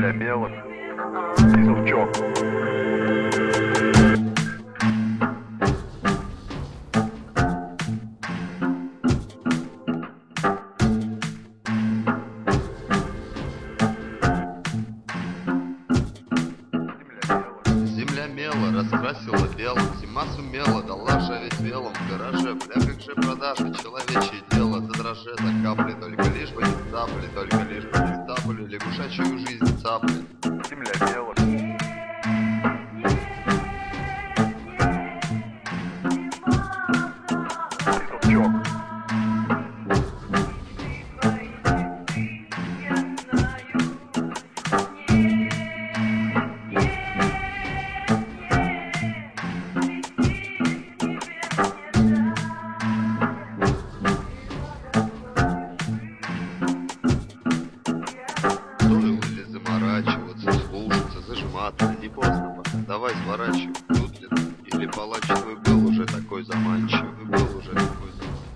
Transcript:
Земля белых и зубчок. Земля мела, раскрасила белым, зима сумела, дала жарить белым в гараже. Бля, как же продажа, человечье дело, задроже за капли, только лишь бы не цапли, только лишь бы не цапли, лягушачью жизнь цапли. Земля белых и зубчок. Стоило ли заморачиваться, слушаться, зажиматься, не поздно пока, давай сворачивай, тут ли ты? Или палач твой был уже такой заманчивый, был уже такой заманчивый.